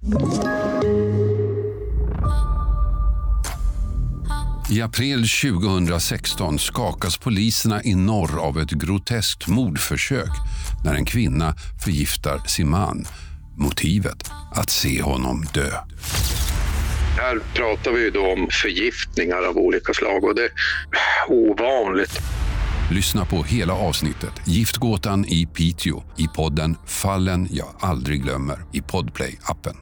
I april 2016 skakas poliserna i norr av ett groteskt mordförsök när en kvinna förgiftar sin man. Motivet att se honom dö. Här pratar vi då om förgiftningar av olika slag och det är ovanligt. Lyssna på hela avsnittet Giftgåtan i Piteå i podden Fallen jag aldrig glömmer i Podplay-appen.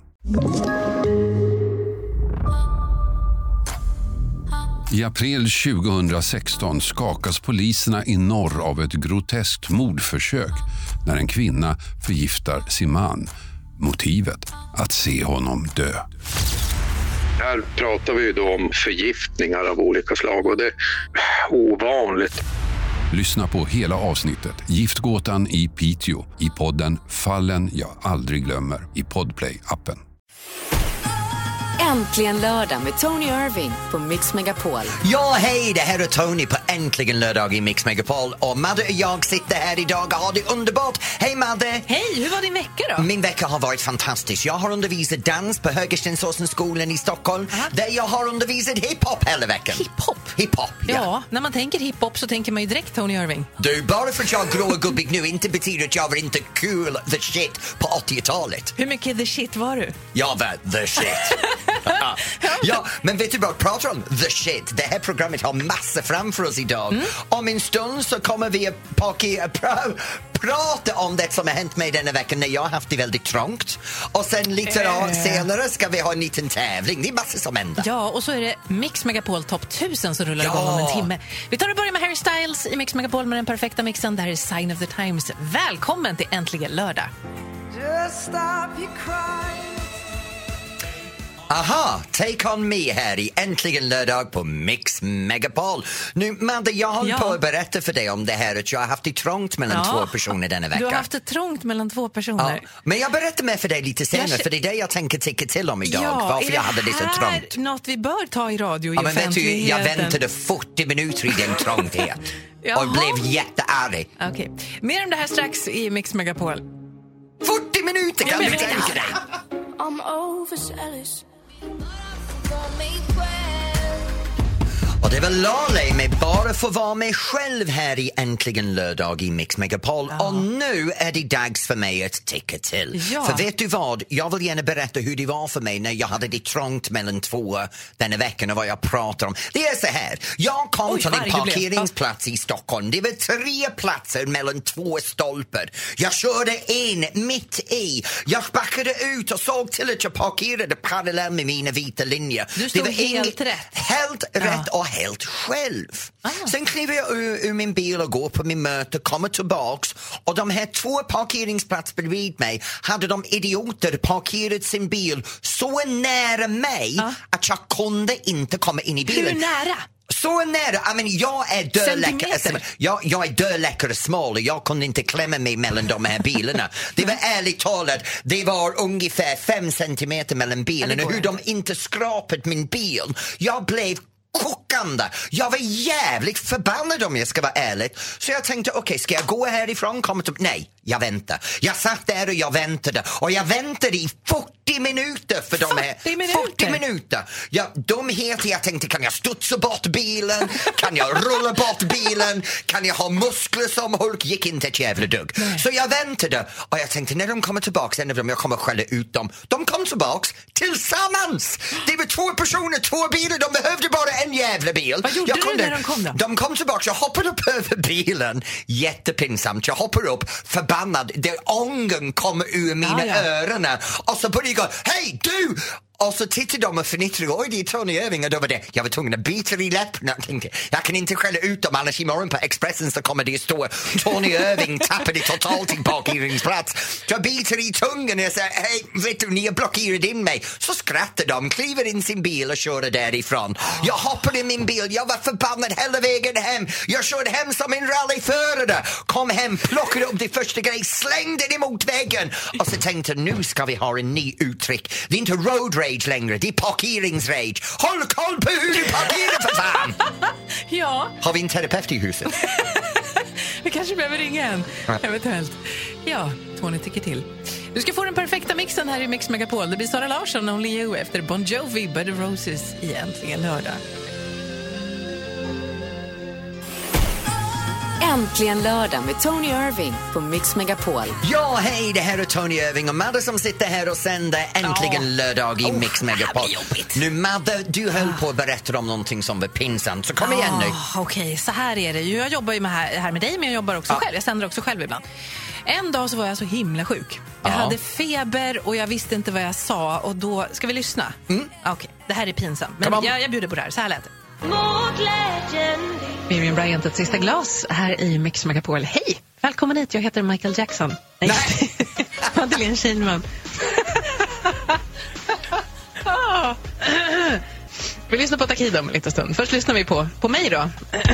I april 2016 skakas poliserna i norr av ett groteskt mordförsök när en kvinna förgiftar sin man. Motivet att se honom dö. Här pratar vi då om förgiftningar av olika slag och det är ovanligt. Lyssna på hela avsnittet Giftgåtan i Piteå i podden Fallen jag aldrig glömmer i Podplay-appen. Äntligen lördag med Tony Irving på Mix Megapol. Ja, hej, det här är Tony på Äntligen lördag i Mix Megapol. Och Madde och jag sitter här idag och har det underbart. Hej Madde! Hej, hur var din vecka då? Min vecka har varit fantastisk. Jag har undervisat dans på Högerstensåsenskolan i Stockholm. Där jag har undervisat hiphop hela veckan. Hiphop? Hiphop, Ja, när man tänker hiphop så tänker man ju direkt Tony Irving. Du, bara för att jag är grå och gubbig nu inte betyder att jag var inte cool the shit på 80-talet. Hur mycket the shit var du? Jag var the shit. Ja, men vet du vad, pratar om the shit. Det här programmet har massa framför oss idag. Om en stund så kommer vi att prata om det som har hänt mig denna veckan när jag har haft det väldigt trångt. Och sen lite senare ska vi ha en liten tävling. Det är massor som händer. Ja, och så är det Mix Megapol Top 1000 som rullar igång om en timme. Vi tar och börjar med Harry Styles i Mix Megapol med den perfekta mixen. Det här är Sign of the Times. Välkommen till Äntligen lördag. Just stop your crying. Aha, Take On Me här i Äntligen lördag på Mix Megapol. Nu, Madde, jag håller på att berätta för dig om det här att jag har haft det trångt mellan två personer denna vecka. Du har haft det trångt mellan två personer. Ja, men jag berättar mer för dig lite senare, för det är det jag tänker tycka till om idag. Varför jag hade det så trångt. Något vi bör ta i radio i men vet du, jag offentligheten. väntade 40 minuter i den trånghet och blev jättearg. Okej. Mer om det här strax i Mix Megapol. 40 minuter kan du tänka dig! I'm overzealous. Och det var Lale med Bara få vara mig själv här i Äntligen lördag i Mix Megapol. Och nu är det dags för mig att tycka till. För vet du vad? Jag vill gärna berätta hur det var för mig när jag hade det trångt mellan två denna veckan och vad jag pratar om. Det är så här. Jag kom till en parkeringsplats i Stockholm. Det var 3 platser mellan 2 stolpar. Jag körde en mitt i. Jag backade ut och såg till att jag parkerade parallell med mina vita linjer. Du stod det var helt rätt. Helt rätt och helt själv. Sen kliver jag ur min bil och går på min möte, kommer tillbaks och de här 2 parkeringsplatser bredvid mig hade de idioter parkerat sin bil så nära mig att jag kunde inte komma in i bilen. Hur nära? Så nära, jag är dödläckare. Jag är dödläckare smal och jag kunde inte klämma mig mellan de här bilarna. Det var ärligt talat, det var ungefär 5 centimeter mellan bilen och hur de inte skrapat min bil. Jag blev kokande. Jag var jävligt förbannad om jag ska vara ärlig. Så jag tänkte, okej, ska jag gå härifrån? Nej, jag väntar. Jag satt där och jag väntade. Och jag väntade i 40 minuter för de här 40 minuter. Jag tänkte, kan jag studsa bort bilen? Kan jag rulla bort bilen? Kan jag ha muskler som Hulk? Gick inte ett jävla dugg. Så jag väntade. Och jag tänkte, när de kommer tillbaka, en av dem, jag kommer skälla ut dem. De kom tillbaks tillsammans. Det var 2 personer, 2 bilar. De behövde bara en jävla bil. Vad gjorde du när de kom då? De kom tillbaka, jag hoppade upp över bilen. Jättepinsamt, jag hoppar upp förbannad, där ången kommer ur mina öron. Och så började jag gå, hej du! Och så tittade de och förnittrade, oj det är Tony Irving och då var det, jag var tvungen att bita i läpparna. Jag kan inte skälla ut dem, annars imorgon på Expressen så kommer det stå Tony Irving tappade totalt i parkeringsplats. Jag biter i tungan och jag säger, hej vet du, ni har blockerat in mig. Så skrattar de, kliver in sin bil och kör därifrån. Jag hoppade i min bil, jag var förbannad hela vägen hem. Jag körde hem som en rallyförare. Kom hem, plockade upp det första grejen, slängde det mot väggen. Och så tänkte nu ska vi ha en ny uttryck. Det är inte road rage längre, det är parkeringsrage. Håll koll på hur du parkerar för fan! Ja. Har vi en terapeut i huset? Vi kanske behöver ringa en, eventuellt. Ja, Tony tycker till. Du ska få den perfekta mixen här i Mix Megapol. Det blir Sara Larsson, Only You, efter Bon Jovi, Bed of Roses i Äntligen lördag. Äntligen lördag med Tony Irving på Mix Megapol. Ja, hej, det här är Tony Irving och Madde som sitter här och sänder Äntligen lördag i Mix Megapol. Nu Madde, du höll på att berätta om någonting som var pinsamt, så kom igen nu. Okej, så här är det ju. Jag jobbar ju här med dig, men jag jobbar också själv. Jag sänder också själv ibland. En dag så var jag så himla sjuk. Jag hade feber och jag visste inte vad jag sa. Och då, ska vi lyssna? Okej, det här är pinsamt. Men jag bjuder på det här, så här lät det. Miriam Bryant, ett sista glas här i Mix Megapol. Hej, välkommen hit, jag heter Michael Jackson. Nej. Madeleine Kihlman. Vi lyssnar på Takido om en liten stund. Först lyssnar vi på mig då.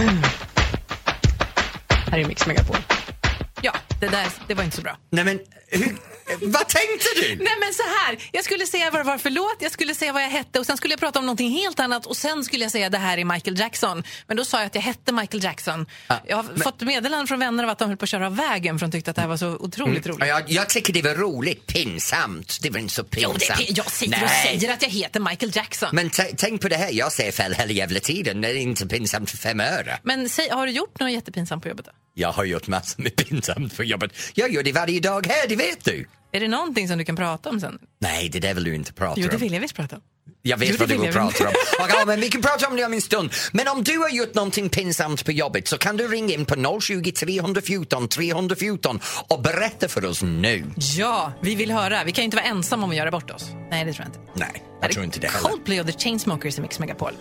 Här är Mix Megapol. Ja, det var inte så bra. Nej men, vad tänkte du? Nej men så här, jag skulle säga vad det var för låt, jag skulle säga vad jag hette och sen skulle jag prata om någonting helt annat och sen skulle jag säga det här är Michael Jackson. Men då sa jag att jag hette Michael Jackson. Jag har fått meddelanden från vänner av att de höll på att köra av vägen för de tyckte att det här var så otroligt roligt. Jag tycker det var roligt, pinsamt. Det var inte så pinsamt. Jo, jag sitter och säger att jag heter Michael Jackson. Men tänk på det här, jag säger fel hela jävla tiden. Det är inte pinsamt för 5 öre. Men har du gjort något jättepinsamt på jobbet då? Jag har gjort massor med pinsamt på jobbet. Jag gör det varje dag här, det vet du. Är det någonting som du kan prata om sen? Nej, det där vill du inte prata om. Jo, det vill jag visst prata om. Jag vet vad du vill prata om. Okay, men vi kan prata om det om en stund. Men om du har gjort någonting pinsamt på jobbet så kan du ringa in på 020 314 314 och berätta för oss nu. Ja, vi vill höra. Vi kan ju inte vara ensamma om att göra bort oss. Nej, det tror jag inte. Nej, jag tror inte det heller. Coldplay och The Chainsmokers i Mix Megapol.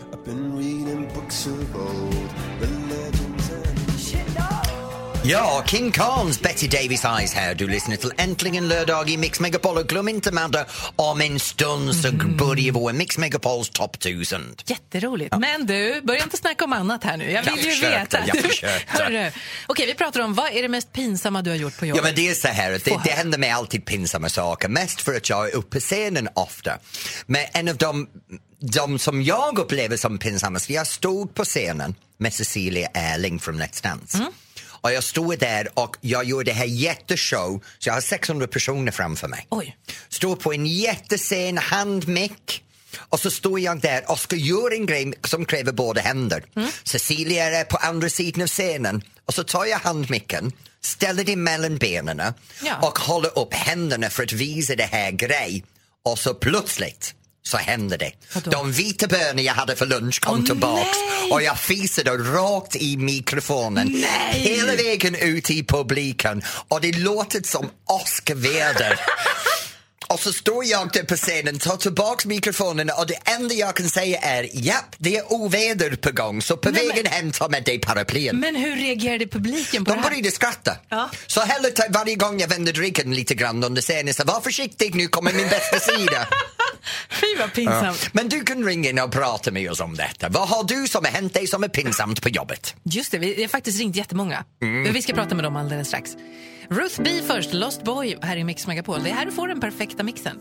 Ja, King Khan's Betty Davis Eyes här. Du lyssnar till Äntligen lördag i Mix Megapol och glöm inte Madde, om en stund så börjar vår Mix Megapols Top 1000. Jätteroligt. Ja. Men du, börja inte snacka om annat här nu. Jag vill veta. Jag försökte. Okej, vi pratar om vad är det mest pinsamma du har gjort på jobbet? Ja, men det är så här. Det händer mig alltid pinsamma saker. Mest för att jag är uppe på scenen ofta. Men en av de som jag upplever som pinsamma, jag stod på scenen med Cecilia Erling från Let's Dance. Och jag stod där och jag gjorde det här jätteshow. Så jag har 600 personer framför mig. Oj. Stod på en jättescen, handmick. Och så står jag där och ska göra en grej som kräver båda händer. Cecilia är på andra sidan av scenen. Och så tar jag handmicken, ställer det mellan benen och håller upp händerna för att visa det här grej. Och så plötsligt så hände det. De vita bönor jag hade för lunch kom tillbaks och jag fisade rakt i mikrofonen hela vägen ut i publiken och det låter som åskväder. Och så står jag där på scenen, tar tillbaks mikrofonen och det enda jag kan säga är det är oväder på gång så på vägen hem tar med dig paraplyen. Men hur reagerade publiken på det här? De började skratta. Ja. Så varje gång jag vände ryggen lite grann under scenen så var försiktig, nu kommer min bästa sida. Fy vad pinsamt. Ja. Men du kan ringa in och prata med oss om detta. Vad har du som har hänt dig som är pinsamt på jobbet? Just det, vi har faktiskt ringt jättemånga. Men vi ska prata med dem alldeles strax. Ruth B först, Lost Boy här i Mix Megapol. Det är här du får den perfekta mixen.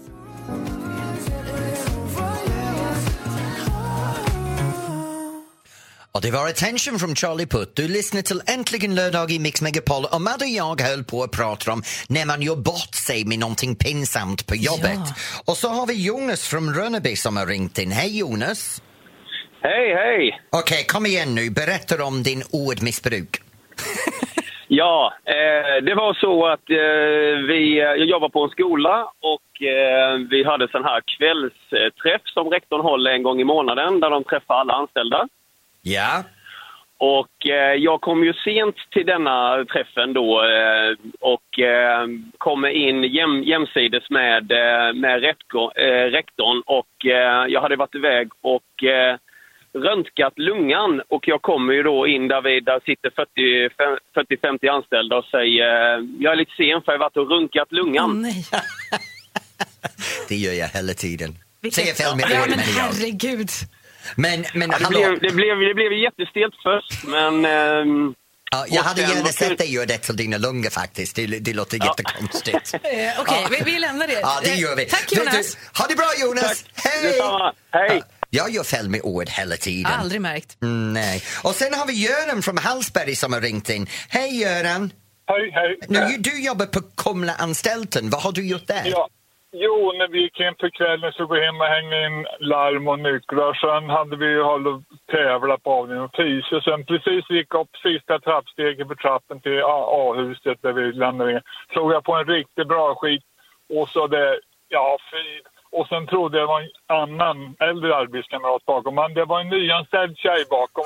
Och det var Attention från Charlie Puth. Du lyssnar till Äntligen lördag i Mix Megapol. Och Madde och jag höll på att prata om när man gör bort sig med någonting pinsamt på jobbet. Ja. Och så har vi Jonas från Rönneby som har ringt in. Hej Jonas. Hej. Okej, kom igen nu. Berätta om din ordmissbruk. Ja, det var så att jag jobbar på en skola och vi hade sån här kvällsträff som rektorn håller en gång i månaden där de träffar alla anställda. Ja. Och jag kom ju sent till denna träffen då och kommer in jämsides med rektorn och jag hade varit iväg och röntgat lungan och jag kommer ju då in där sitter 40-50 anställda och säger jag är lite sen för jag har varit och runkat lungan. Nej. Det gör jag hela tiden. Säger fel med ja, men herregud. Men det blev jättestelt först, men jag hade gärna sett dig göra det till dina lungor faktiskt. Det låter jättekonstigt. Okej, vi lämnar det. Ja, det gör vi. Tack Jonas. Ha det bra Jonas. Tack. Hej. Detsamma. Hej. Jag gör fel med ord hela tiden. Aldrig märkt. Nej. Och sen har vi Göran från Hallsberg som har ringt in. Hej Göran. hej. Du jobbar på Kumla-anstalten. Vad har du gjort där? Ja. Jo, när vi gick in för kvällen så går hem och hänger in larm och nycklar. Sen hade vi ju hållit och tävlat på avdelning och pris. Och sen precis gick upp sista trappsteget på trappen till A-huset där vi lämnade in. Såg jag på en riktigt bra skit och så det, fy. Och sen trodde jag det var en annan äldre arbetskamrat bakom. Men det var en nyanställd tjej bakom.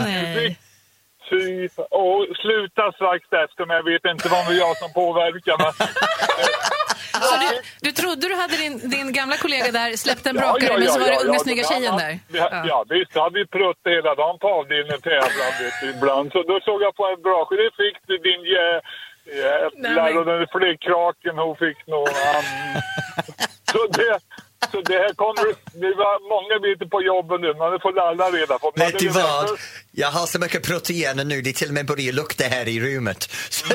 Och sluta strax efter, men jag vet inte vad det var jag som påverkar. Men... Så du trodde du hade din gamla kollega där släppt en brakare, men så var det unga snygga tjejen där? Ja, visst hade vi pruttat hela dagen på avdelningen tävlande ibland. Så då såg jag på en brakare, det fick du din jävlar, och den flickkraken hon fick nog. Så det här kommer, det var många bitar på jobben nu, men det får alla reda på. Vet du vad? Jag har så mycket proteiner nu, det till och med börjar lukta här i rummet. Så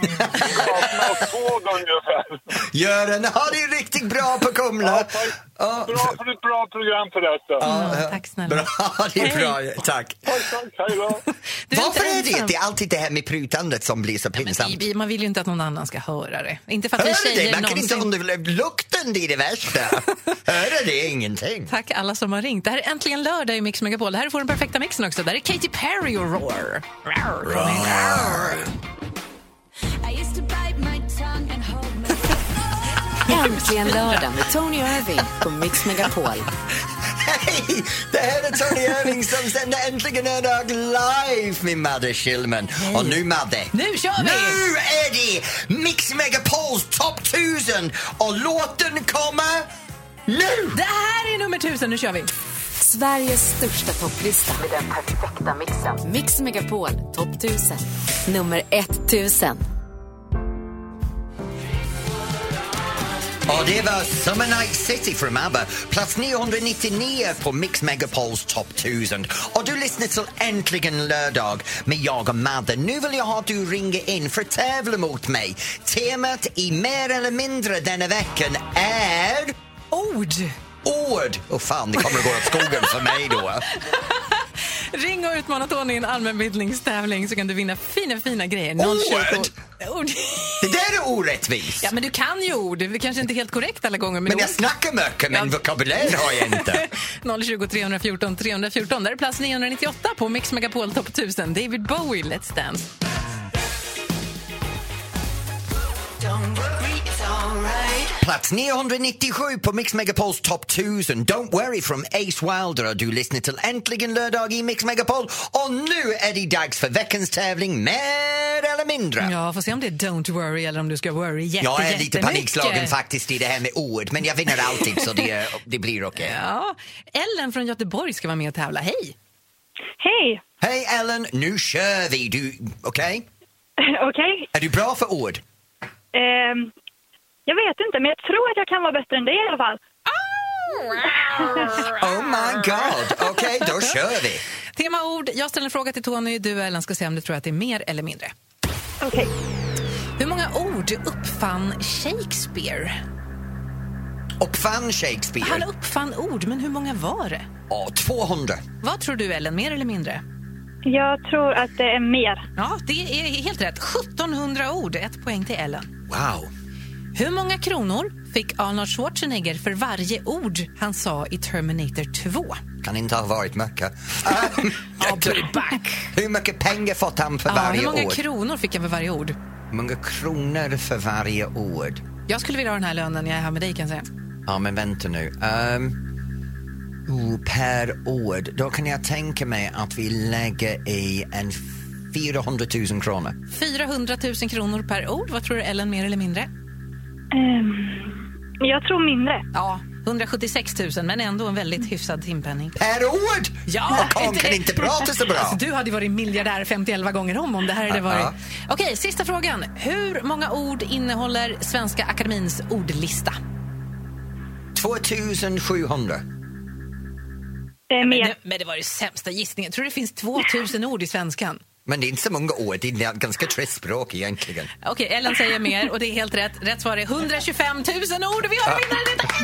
Göran, ha det riktigt bra på Kumla. Bra för ett bra program förresten. Tack snälla. Bra, det är bra, tack. Tack, hej då. Varför är det? Det är alltid det här med prutandet som blir så pinsamt. Man vill ju inte att någon annan ska höra det. Inte för att vi tjejer man kan inte lukten, det är det värsta. Höra det är ingenting. Tack alla som har ringt. Det här är äntligen lördag i Mix Megapol. Det här får den perfekta mixen också. Där är Katy Perry och Roar. Äntligen lördag med Tony Irving på Mix Megapol. Hej, det här är Tony Irving som sänder Äntligen lördag live med Madde Schillman. Och nu Madde, nu kör vi! Nu är det Mix Megapols Top 1000 och låten kommer nu! Det här är nummer 1000, nu kör vi! Sveriges största topplista med den perfekta mixen. Mix Megapol Top 1000. Nummer 1000. Och det var Summer Night City från ABBA. Plats 999 på Mix Megapols Top 1000. Och du lyssnar till Äntligen lördag med jag och Madde. Nu vill jag ha att du ringer in för att tävla mot mig. Temat i mer eller mindre denna veckan är... Ord! Fan, det kommer att gå åt skogen för mig då. Ring och utmana Tony i en allmänbildningstävling så kan du vinna fina grejer. Ord! Det där är orättvist. Ja, men du kan ju ord. Det är kanske inte helt korrekt alla gånger. Men jag snackar mycket, men vokabulär har jag inte. 020 314 314. Där är plats 998 på Mix Megapol Top 1000. David Bowie, Let's Dance. Plats 997 på Mix Megapols Top 1000. Don't Worry from Ace Wilder. Du lyssnar till Äntligen lördag i Mix Megapol. Och nu är det dags för veckans tävling mer eller mindre. Ja, får se om det är Don't Worry eller om du ska worry Jag är lite panikslagen faktiskt i det här med ord. Men jag vinner alltid så det blir okej. Ja. Ellen från Göteborg ska vara med och tävla. Hej! Hej! Hej Ellen, nu kör vi. Du, okej? Okej. Är du bra för ord? Jag vet inte, men jag tror att jag kan vara bättre än det i alla fall. Oh my god, okej, då kör vi. Tema ord, jag ställer en fråga till Tony. Du Ellen ska säga om du tror att det är mer eller mindre. Okej. Hur många ord uppfann Shakespeare? Uppfann Shakespeare? Han uppfann ord, men hur många var det? 200. Vad tror du Ellen, mer eller mindre? Jag tror att det är mer. Ja, det är helt rätt. 1700 ord, 1 poäng till Ellen. Wow. Hur många kronor fick Arnold Schwarzenegger för varje ord han sa i Terminator 2? Kan inte ha varit mycket. Back. Hur mycket pengar fått han för varje ord? Hur många kronor fick han för varje ord? Hur många kronor för varje ord? Jag skulle vilja ha den här lönen, jag är här med dig kan jag säga. Ja, men vänta nu. Per ord. Då kan jag tänka mig att vi lägger i en 400 000 kronor. 400 000 kronor per ord. Vad tror du Ellen, mer eller mindre? Jag tror mindre. Ja, 176 000, men ändå en väldigt hyfsad timpenning. Per ord? Ja, jag kan inte prata så bra. Alltså, du hade varit miljardär 51 gånger om det här hade varit. Okej, sista frågan. Hur många ord innehåller Svenska Akademins ordlista? 2700. Mer. Men det var ju sämsta gissningen. Tror du det finns 2000 ord i svenskan? Men det är inte så många ord, det är ganska trist språk egentligen. Okej, Ellen säger mer och det är helt rätt. Rätt svar är 125 000 ord och vi har vinnaren idag,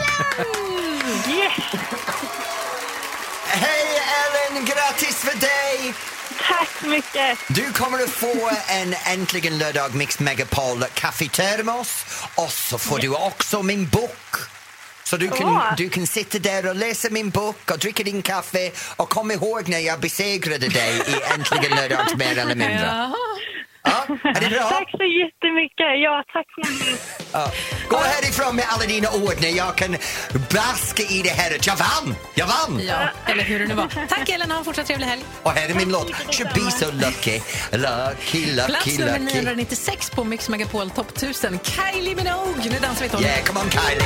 Ellen! Yes! Hej Ellen, grattis för dig! Tack mycket. Du kommer att få en Äntligen lördag Mix Megapol kaffetermos och så får du också min bok. Så du kan sitta där och läsa min bok och dricka din kaffe och kom ihåg när jag besegrade dig i Äntligen lördag mer eller mindre. Ja, är det bra? Tack så jättemycket. Ja, tack så mycket. Ja. Gå härifrån med alla dina ord när jag kan baska i det här. Jag vann! Ja, eller hur det nu var. Tack Ellen, ha en fortsatt trevlig helg. Och här är min låt. Should be so lucky. Plats nummer 996 på Mix Megapol Top 1000. Kylie Minogue. Nu dansar vi till. Yeah, come on Kylie.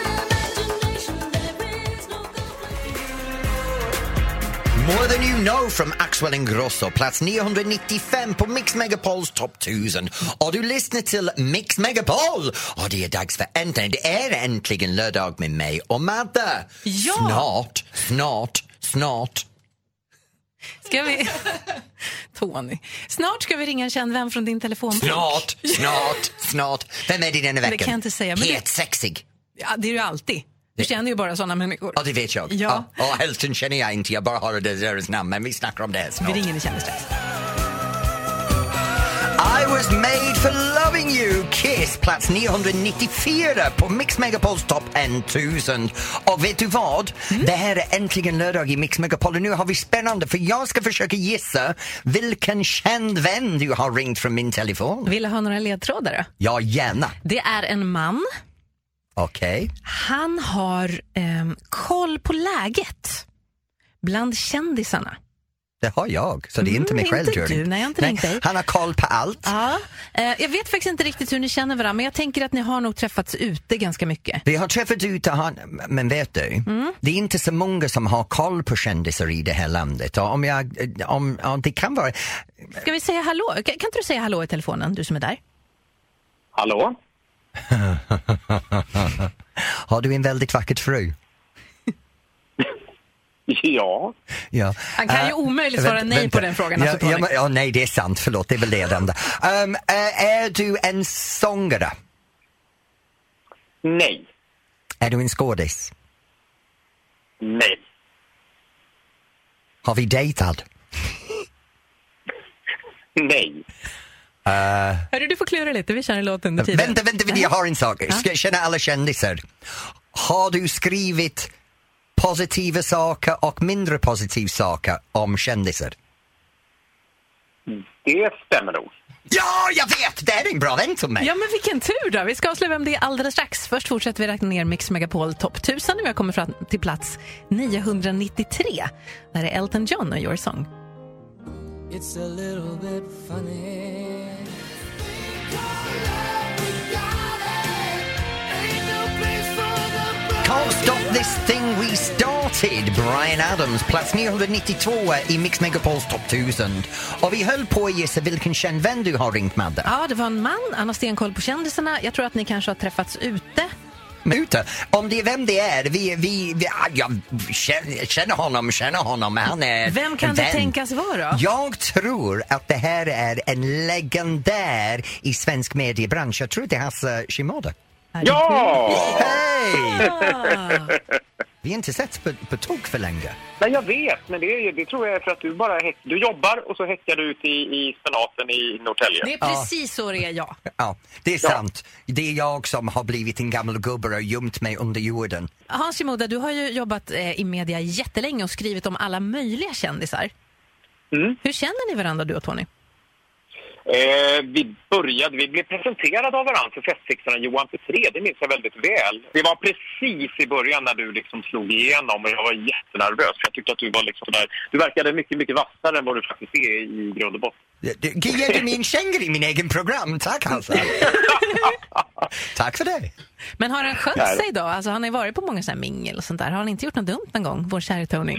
More Than You Know from Axel Ingrosso, plats 995 på Mix Megapols Top 1000. Och du lyssnar till Mix Megapol. Och det är dags för äntligen. Det är äntligen lördag med mig och Madde. Ja! Snart. Ska vi... Tony. Snart ska vi ringa en känd vän från din telefon. Snart. Vem är det denna veckan? Det kan jag inte säga. Men helt sexig. Ja, det är du alltid. Du känner ju bara sådana människor. Ja, det vet jag. Ja. Hälften känner jag inte. Jag bara har deras namn. Men vi snackar om det här snart. Vi ringer en känd strax. I was made for loving you. Kiss, plats 994 på Mix Megapols Top 1000. Och vet du vad? Det här är äntligen lördag i Mix Megapol. Nu har vi spännande för jag ska försöka gissa vilken känd vän du har ringt från min telefon. Vill du ha några ledtrådare? Ja, gärna. Det är en man. Okej. Han har koll på läget bland kändisarna. Det har jag, så det är inte mig själv. Inte du, nej, jag har inte ringt dig. Han har koll på allt. Ja, jag vet faktiskt inte riktigt hur ni känner varandra, men jag tänker att ni har nog träffats ute ganska mycket. Vi har träffats ute, men vet du, det är inte så många som har koll på kändisar i det här landet. Och om det kan vara... Ska vi säga hallå? Kan inte du säga hallå i telefonen, du som är där? Hallå? Har du en väldigt vacker fru? Ja. Han kan ju omöjligt svara nej på den frågan. Nej, det är sant. Förlåt, det är väl ledande. Är du en sångare? Nej. Är du en skådis? Nej. Har vi dejtat? Nej. Hörru, du får klura lite, vi känner låten under tiden. Vänta, jag har en sak. Ska jag känna alla kändisar? Har du skrivit positiva saker och mindre positiva saker om kändisar? Det stämmer nog. Ja, jag vet! Det är en bra vän till mig. Ja, men vilken tur då. Vi ska avslöja vem det är alldeles strax. Först fortsätter vi räkna ner Mix Megapol Top 1000. Vi har kommit fram till plats 993. Där är Elton John och Your Song. It's a little bit funny. Can't stop this thing we started. Bryan Adams, plats 992 i Mix Megapols Top 1000. Och vi höll på att gissa vilken känd vän du har ringt, Madde. Ja, det var en man. Han har stenkoll på kändisarna. Jag tror att ni kanske har träffats ute. Ute? Om det är vem det är, jag känner honom, men han är vem kan det tänkas vara? Jag tror att det här är en legendär i svensk mediebransch. Jag tror det är Hasse Shimoda. Ja! Hej! Vi har inte sett på tog för länge. Nej, jag vet, men det tror jag är för att du jobbar och så häckar du ut i spenaten i Norrtälje. Det är precis så det är, ja. Ja, det är sant. Det är jag som har blivit en gammal gubbe och gömt mig under jorden. Hans Shimoda, du har ju jobbat i media jättelänge och skrivit om alla möjliga kändisar. Hur känner ni varandra, du och Tony? Vi blev presenterade av varandra för festfixaren Johan Petré, det minns jag väldigt väl. Det var precis i början när du liksom slog igenom och jag var jättenervös för jag tyckte att du var liksom där. Du verkade mycket, mycket vassare än vad du faktiskt är i grund och botten. Ger du min kängor i min egen program? Tack, Hansa. Tack för det. Men har han skött sig då? Alltså, han har ju varit på många sådana mingel och sånt där. Har han inte gjort något dumt någon gång, vår kära Tony?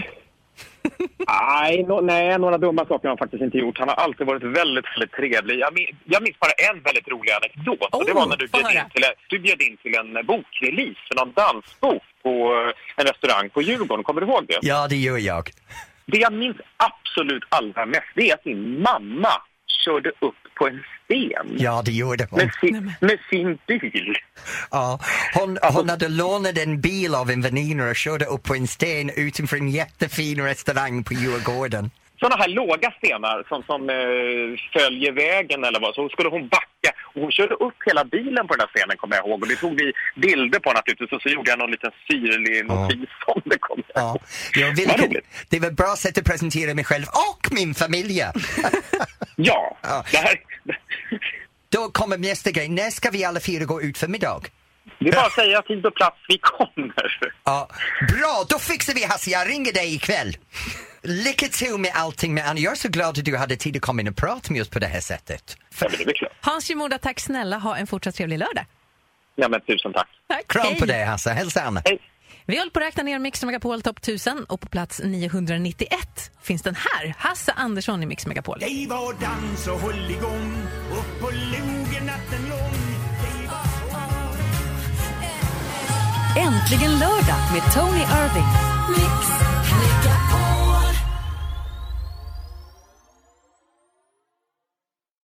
Nej, några dumma saker har han faktiskt inte gjort. Han har alltid varit väldigt, väldigt trevlig. Jag minns bara en väldigt rolig anekdot. Och det var när du bjöd in till en bokrelease för någon dansbok på en restaurang på Djurgården. Kommer du ihåg det? Ja, det gör jag. Det jag minns absolut allra mest, det är att din mamma körde upp på en sten. Ja, det gjorde hon. Med sin bil. Ja, hon hade lånat en bil av en väninna och körde upp på en sten utanför en jättefin restaurang på Djurgården. såna här låga stenar som följer vägen eller vad. Så skulle hon backa och hon körde upp hela bilen på den här stenen, kommer jag ihåg. Och det tog vi bilder på naturligtvis och så gjorde jag någon liten syrlig notis om det, kommer jag ihåg. Det var ett bra sätt att presentera mig själv och min familj. Ja. Det här... Då kommer nästa grej. När ska vi alla fyra gå ut för middag? Det är bara att säga tid och plats, vi kommer. Ja, bra, då fixar vi, Hasse. Jag ringer dig ikväll. Lycka till med allting med Anna. Jag är så glad att du hade tid att komma in och prata med oss på det här sättet. Hans Shimoda, tack snälla. Ha en fortsatt trevlig lördag. Ja, men tusen tack. Kram på dig, Hasse. Hälsa Anna. Hej. Vi håller på att räkna ner Mix Megapol Topp 1000 och på plats 991 finns den här, Hasse Andersson i Mix Megapol. Det var dans och håll igång upp på logen natten lång. Äntligen lördag med Tony Irving. Mix